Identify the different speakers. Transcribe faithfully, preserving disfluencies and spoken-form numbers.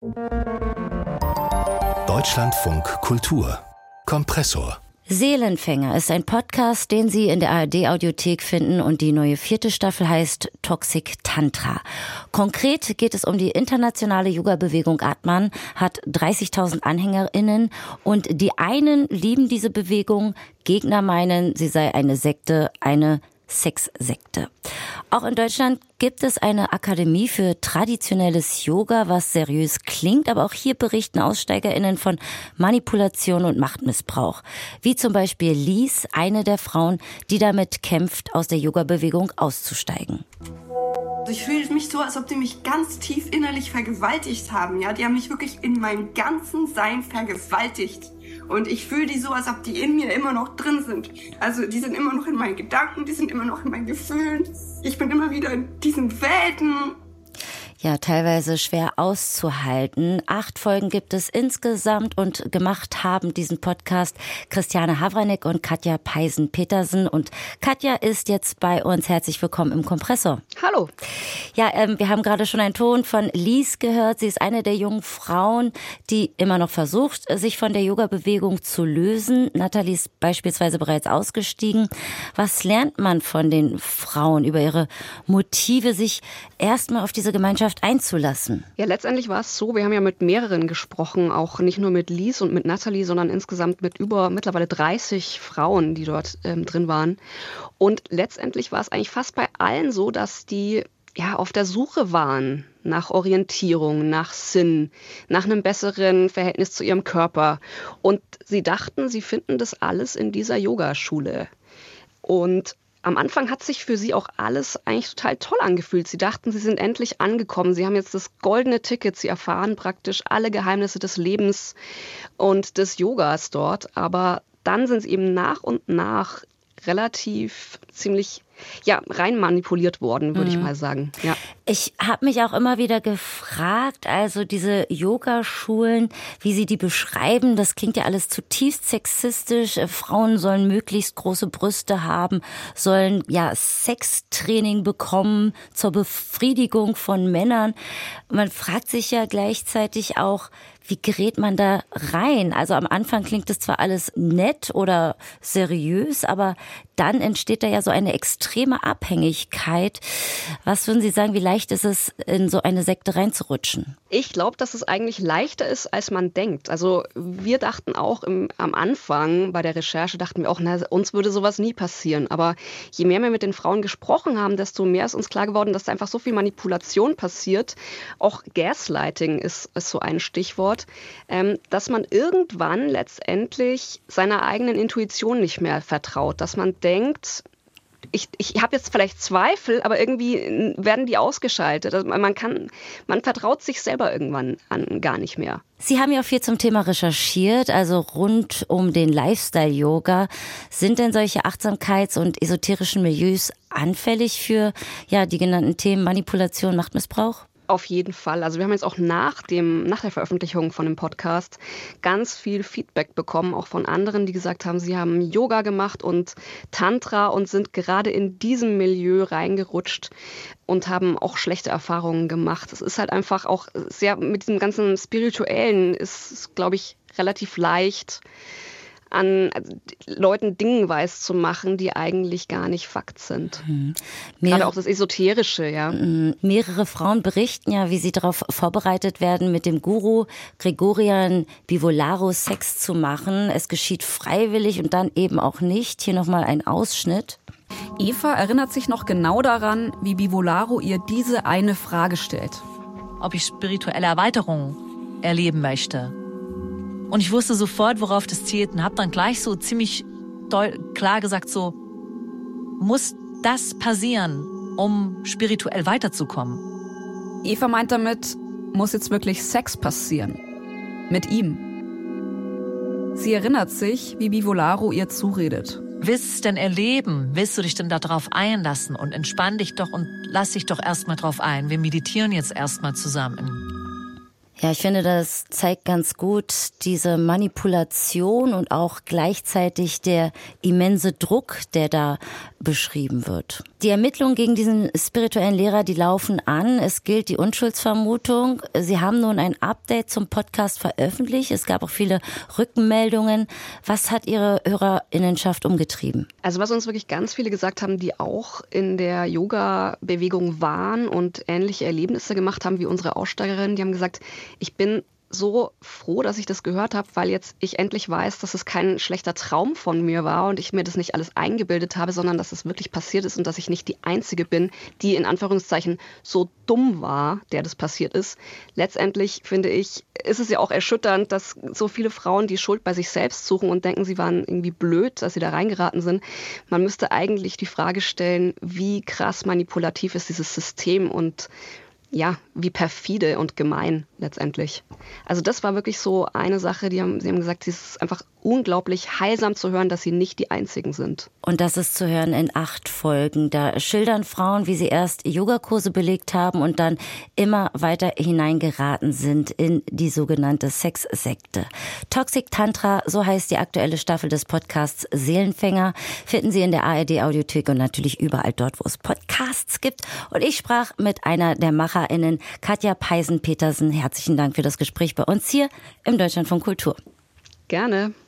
Speaker 1: Deutschlandfunk Kultur Kompressor.
Speaker 2: Seelenfänger ist ein Podcast, den Sie in der A R D-Audiothek finden, und die neue vierte Staffel heißt Toxic Tantra. Konkret geht es um die internationale Yoga-Bewegung Atman, hat dreißigtausend AnhängerInnen, und die einen lieben diese Bewegung, Gegner meinen, sie sei eine Sekte, eine Sexsekte. Auch in Deutschland gibt es eine Akademie für traditionelles Yoga, was seriös klingt, aber auch hier berichten AussteigerInnen von Manipulation und Machtmissbrauch. Wie zum Beispiel Lies, eine der Frauen, die damit kämpft, aus der Yoga-Bewegung auszusteigen.
Speaker 3: Ich fühle mich so, als ob die mich ganz tief innerlich vergewaltigt haben. Ja, die haben mich wirklich in meinem ganzen Sein vergewaltigt. Und ich fühle die so, als ob die in mir immer noch drin sind. Also die sind immer noch in meinen Gedanken, die sind immer noch in meinen Gefühlen. Ich bin immer wieder in diesen Welten.
Speaker 2: Ja, teilweise schwer auszuhalten. Acht Folgen gibt es insgesamt, und gemacht haben diesen Podcast Christiane Havranek und Katja Peisen-Petersen. Und Katja ist jetzt bei uns. Herzlich willkommen im Kompressor.
Speaker 4: Hallo.
Speaker 2: Ja, ähm, wir haben gerade schon einen Ton von Lies gehört. Sie ist eine der jungen Frauen, die immer noch versucht, sich von der Yoga-Bewegung zu lösen. Nathalie ist beispielsweise bereits ausgestiegen. Was lernt man von den Frauen über ihre Motive, sich erstmal auf diese Gemeinschaft einzulassen?
Speaker 4: Ja, letztendlich war es so, wir haben ja mit mehreren gesprochen, auch nicht nur mit Lies und mit Nathalie, sondern insgesamt mit über mittlerweile dreißig Frauen, die dort ähm, drin waren. Und letztendlich war es eigentlich fast bei allen so, dass die ja auf der Suche waren nach Orientierung, nach Sinn, nach einem besseren Verhältnis zu ihrem Körper. Und sie dachten, sie finden das alles in dieser Yogaschule. Und am Anfang hat sich für sie auch alles eigentlich total toll angefühlt. Sie dachten, sie sind endlich angekommen. Sie haben jetzt das goldene Ticket. Sie erfahren praktisch alle Geheimnisse des Lebens und des Yogas dort. Aber dann sind sie eben nach und nach relativ ziemlich ja, rein manipuliert worden, würde mhm. ich mal sagen. Ja.
Speaker 2: Ich habe mich auch immer wieder gefragt, also diese Yogaschulen, wie Sie die beschreiben, das klingt ja alles zutiefst sexistisch. Frauen sollen möglichst große Brüste haben, sollen ja Sextraining bekommen zur Befriedigung von Männern. Man fragt sich ja gleichzeitig auch, wie gerät man da rein? Also am Anfang klingt das zwar alles nett oder seriös, aber dann entsteht da ja so eine extreme Abhängigkeit. Was würden Sie sagen, wie leicht ist es, in so eine Sekte reinzurutschen?
Speaker 4: Ich glaube, dass es eigentlich leichter ist, als man denkt. Also wir dachten auch im, am Anfang bei der Recherche, dachten wir auch, na, uns würde sowas nie passieren. Aber je mehr wir mit den Frauen gesprochen haben, desto mehr ist uns klar geworden, dass da einfach so viel Manipulation passiert. Auch Gaslighting ist, ist so ein Stichwort, ähm, dass man irgendwann letztendlich seiner eigenen Intuition nicht mehr vertraut. Dass man denkt, ich, ich habe jetzt vielleicht Zweifel, aber irgendwie werden die ausgeschaltet. Also man kann, man vertraut sich selber irgendwann an gar nicht mehr.
Speaker 2: Sie haben ja auch viel zum Thema recherchiert, also rund um den Lifestyle-Yoga. Sind denn solche Achtsamkeits- und esoterischen Milieus anfällig für ja die genannten Themen Manipulation, Machtmissbrauch?
Speaker 4: Auf jeden Fall. Also wir haben jetzt auch nach dem, nach der Veröffentlichung von dem Podcast ganz viel Feedback bekommen, auch von anderen, die gesagt haben, sie haben Yoga gemacht und Tantra und sind gerade in diesem Milieu reingerutscht und haben auch schlechte Erfahrungen gemacht. Es ist halt einfach auch sehr, mit diesem ganzen Spirituellen ist es, glaube ich, relativ leicht, an Leuten Dingen weiß zu machen, die eigentlich gar nicht Fakt sind. Mhm. Gerade auch das Esoterische, ja.
Speaker 2: Mehrere Frauen berichten ja, wie sie darauf vorbereitet werden, mit dem Guru Gregorian Bivolaro Sex zu machen. Es geschieht freiwillig und dann eben auch nicht. Hier nochmal ein Ausschnitt.
Speaker 5: Eva erinnert sich noch genau daran, wie Bivolaro ihr diese eine Frage stellt.
Speaker 6: Ob ich spirituelle Erweiterung erleben möchte. Und ich wusste sofort, worauf das zielt, und habe dann gleich so ziemlich doll, klar gesagt, so, muss das passieren, um spirituell weiterzukommen?
Speaker 5: Eva meint damit, muss jetzt wirklich Sex passieren. Mit ihm. Sie erinnert sich, wie Bivolaro ihr zuredet.
Speaker 6: Willst du es denn erleben? Willst du dich denn darauf einlassen? Und entspann dich doch und lass dich doch erstmal drauf ein. Wir meditieren jetzt erstmal zusammen.
Speaker 2: Ja, ich finde, das zeigt ganz gut diese Manipulation und auch gleichzeitig der immense Druck, der da beschrieben wird. Die Ermittlungen gegen diesen spirituellen Lehrer, die laufen an. Es gilt die Unschuldsvermutung. Sie haben nun ein Update zum Podcast veröffentlicht. Es gab auch viele Rückmeldungen. Was hat Ihre Hörerinnenschaft umgetrieben?
Speaker 4: Also was uns wirklich ganz viele gesagt haben, die auch in der Yoga-Bewegung waren und ähnliche Erlebnisse gemacht haben wie unsere Aussteigerin, die haben gesagt, ich bin so froh, dass ich das gehört habe, weil jetzt ich endlich weiß, dass es kein schlechter Traum von mir war und ich mir das nicht alles eingebildet habe, sondern dass es wirklich passiert ist und dass ich nicht die Einzige bin, die in Anführungszeichen so dumm war, der das passiert ist. Letztendlich finde ich, ist es ja auch erschütternd, dass so viele Frauen die Schuld bei sich selbst suchen und denken, sie waren irgendwie blöd, dass sie da reingeraten sind. Man müsste eigentlich die Frage stellen, wie krass manipulativ ist dieses System und ja, wie perfide und gemein letztendlich. Also das war wirklich so eine Sache, die haben, sie haben gesagt, es ist einfach unglaublich heilsam zu hören, dass sie nicht die Einzigen sind.
Speaker 2: Und das ist zu hören in acht Folgen. Da schildern Frauen, wie sie erst Yogakurse belegt haben und dann immer weiter hineingeraten sind in die sogenannte Sexsekte. Toxic Tantra, so heißt die aktuelle Staffel des Podcasts Seelenfänger, finden Sie in der A R D Audiothek und natürlich überall dort, wo es Podcasts gibt. Und ich sprach mit einer der MacherInnen, Katja Peisen-Petersen. Herzlichen Dank für das Gespräch bei uns hier im Deutschlandfunk Kultur.
Speaker 4: Gerne.